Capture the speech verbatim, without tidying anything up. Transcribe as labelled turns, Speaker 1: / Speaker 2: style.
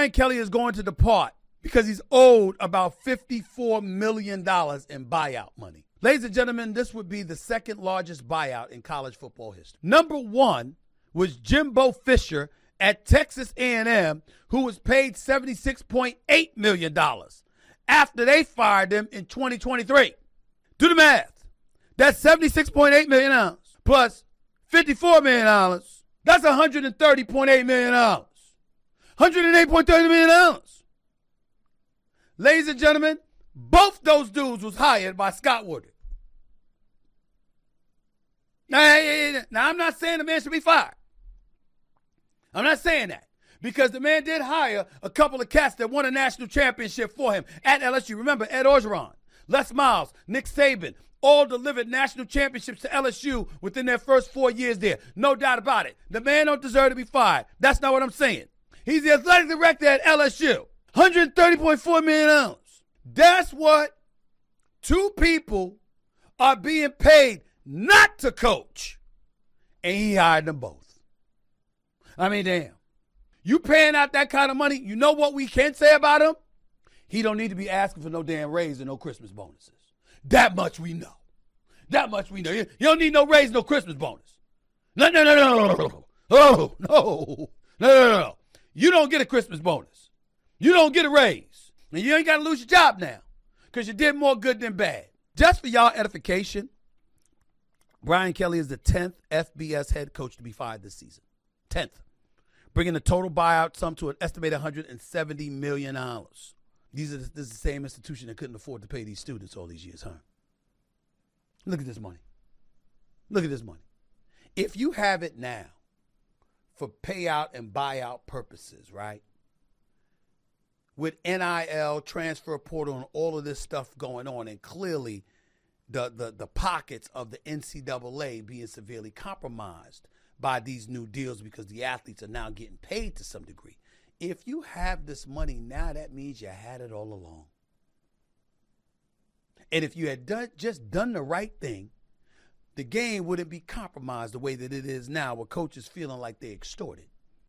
Speaker 1: Brian Kelly is going to depart because he's owed about fifty-four million dollars in buyout money. Ladies and gentlemen, this would be the second largest buyout in college football history. Number one was Jimbo Fisher at Texas A and M, who was paid seventy-six point eight million dollars after they fired him in twenty twenty-three. Do the math. That's seventy-six point eight million dollars plus fifty-four million dollars. That's one hundred thirty point eight million dollars. one hundred eight point three million dollars. Ladies and gentlemen, both those dudes was hired by Scott Woodard. Now, now, I'm not saying the man should be fired. I'm not saying that. Because the man did hire a couple of cats that won a national championship for him at L S U. Remember, Ed Orgeron, Les Miles, Nick Saban, all delivered national championships to L S U within their first four years there. No doubt about it. The man don't deserve to be fired. That's not what I'm saying. He's the athletic director at L S U. one hundred thirty point four million dollars. That's what two people are being paid not to coach. And he hired them both. I mean, damn. You paying out that kind of money, you know what we can say about him? He don't need to be asking for no damn raise and no Christmas bonuses. That much we know. That much we know. You don't need no raise, no Christmas bonus. No, no, no, no, no, no, no, no, no, no, no. You don't get a Christmas bonus. You don't get a raise. And you ain't got to lose your job now because you did more good than bad. Just for y'all edification, Brian Kelly is the tenth F B S head coach to be fired this season. tenth. Bringing the total buyout sum to an estimated one hundred seventy million dollars. These are the, this is the same institution that couldn't afford to pay these students all these years, huh? Look at this money. Look at this money. If you have it now for payout and buyout purposes, right? With N I L, transfer portal, and all of this stuff going on, and clearly the, the, the pockets of the N C double A being severely compromised by these new deals because the athletes are now getting paid to some degree. If you have this money now, that means you had it all along. And if you had done, just done the right thing, the game wouldn't be compromised the way that it is now, where coaches feeling like they extorted.